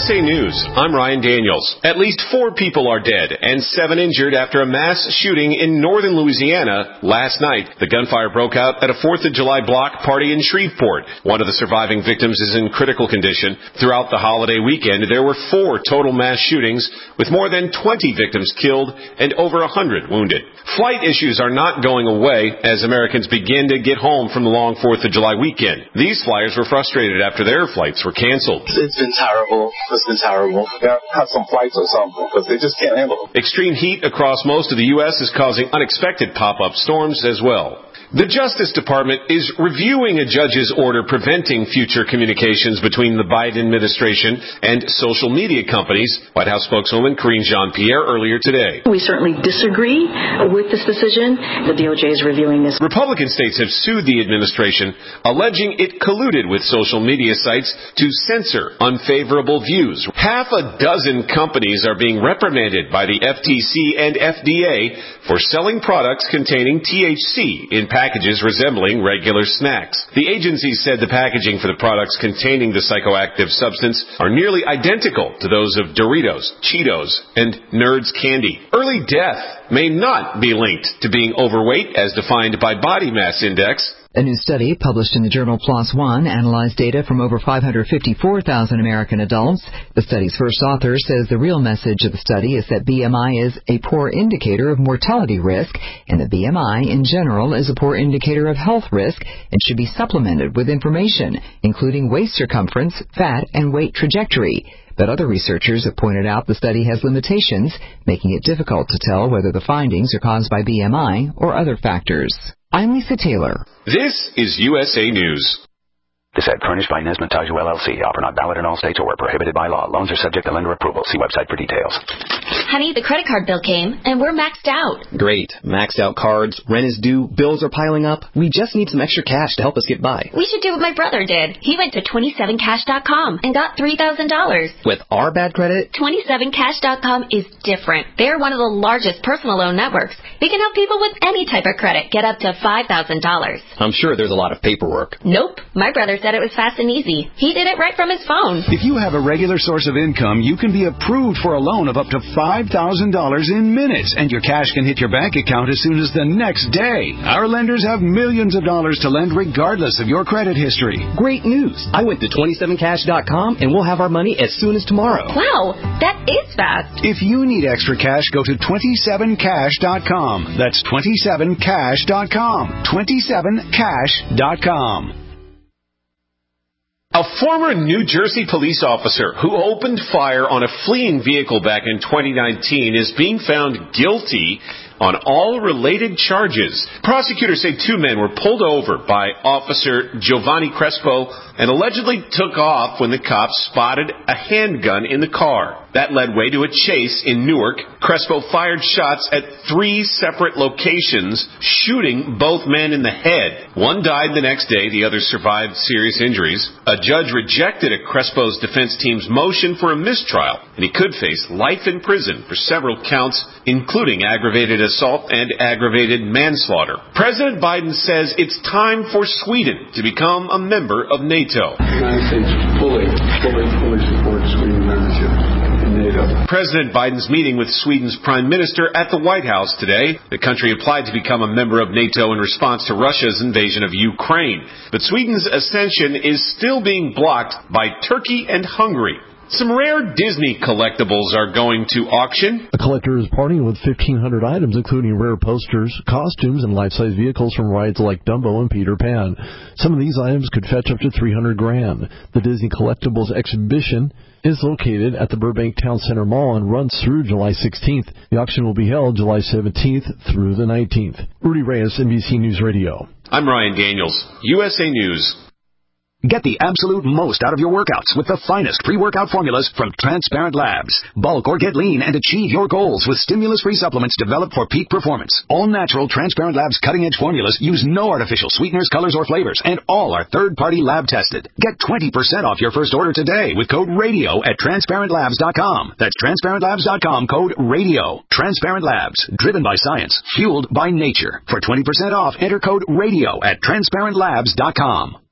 USA News, I'm Ryan Daniels. At least 4 people are dead and 7 injured after a mass shooting in northern Louisiana last night. The gunfire broke out at a 4th of July block party in Shreveport. One of the surviving victims is in critical condition. Throughout the holiday weekend, there were 4 total mass shootings with more than 20 victims killed and over 100 wounded. Flight issues are not going away as Americans begin to get home from the long 4th of July weekend. These flyers were frustrated after their flights were canceled. It's been terrible. It's been terrible. Have some flights or something because they just can't handle it. Extreme heat across most of the U.S. is causing unexpected pop-up storms as well. The Justice Department is reviewing a judge's order preventing future communications between the Biden administration and social media companies. White House spokeswoman Karine Jean-Pierre earlier today. We certainly disagree with this decision. The DOJ is reviewing this. Republican states have sued the administration, alleging it colluded with social media sites to censor unfavorable views. Half a dozen companies are being reprimanded by the FTC and FDA for selling products containing THC in packages resembling regular snacks. The agency said the packaging for the products containing the psychoactive substance are nearly identical to those of Doritos, Cheetos, and Nerds candy. Early death may not be linked to being overweight as defined by body mass index. A new study published in the journal PLOS ONE analyzed data from over 554,000 American adults. The study's first author says the real message of the study is that BMI is a poor indicator of mortality risk, and that BMI in general is a poor indicator of health risk and should be supplemented with information, including waist circumference, fat, and weight trajectory. But other researchers have pointed out the study has limitations, making it difficult to tell whether the findings are caused by BMI or other factors. I'm Lisa Taylor. This is USA News. This ad furnished by Nesmond Taiju LLC. Offer not valid in all states or where prohibited by law. Loans are subject to lender approval. See website for details. Honey, the credit card bill came, and we're maxed out. Great. Maxed out cards, rent is due, bills are piling up. We just need some extra cash to help us get by. We should do what my brother did. He went to 27cash.com and got $3,000. With our bad credit? 27cash.com is different. They're one of the largest personal loan networks. They can help people with any type of credit get up to $5,000. I'm sure there's a lot of paperwork. Nope. My brother said it was fast and easy. He did it right from his phone. If you have a regular source of income, you can be approved for a loan of up to $5,000 in minutes, and your cash can hit your bank account as soon as the next day. Our lenders have millions of dollars to lend regardless of your credit history. Great news. I went to 27cash.com, and we'll have our money as soon as tomorrow. Wow, that is fast. If you need extra cash, go to 27cash.com. That's 27cash.com. 27cash.com. A former New Jersey police officer who opened fire on a fleeing vehicle back in 2019 is being found guilty on all related charges. Prosecutors say 2 men were pulled over by Officer Giovanni Crespo and allegedly took off when the cops spotted a handgun in the car. That led way to a chase in Newark. Crespo fired shots at 3 separate locations, shooting both men in the head. One died the next day. The other survived serious injuries. A judge rejected Crespo's defense team's motion for a mistrial, and he could face life in prison for several counts, including aggravated assault and aggravated manslaughter. President Biden says it's time for Sweden to become a member of NATO. The United States fully supports Sweden membership in NATO. President Biden's meeting with Sweden's Prime Minister at the White House today. The country applied to become a member of NATO in response to Russia's invasion of Ukraine. But Sweden's ascension is still being blocked by Turkey and Hungary. Some rare Disney collectibles are going to auction. A collector is parting with 1,500 items, including rare posters, costumes, and life-size vehicles from rides like Dumbo and Peter Pan. Some of these items could fetch up to $300,000. The Disney Collectibles exhibition is located at the Burbank Town Center Mall and runs through July 16th. The auction will be held July 17th through the 19th. Rudy Reyes, NBC News Radio. I'm Ryan Daniels, USA News. Get the absolute most out of your workouts with the finest pre-workout formulas from Transparent Labs. Bulk or get lean and achieve your goals with stimulus-free supplements developed for peak performance. All natural Transparent Labs cutting-edge formulas use no artificial sweeteners, colors, or flavors, and all are third-party lab tested. Get 20% off your first order today with code RADIO at TransparentLabs.com. That's TransparentLabs.com, code RADIO. Transparent Labs, driven by science, fueled by nature. For 20% off, enter code RADIO at TransparentLabs.com.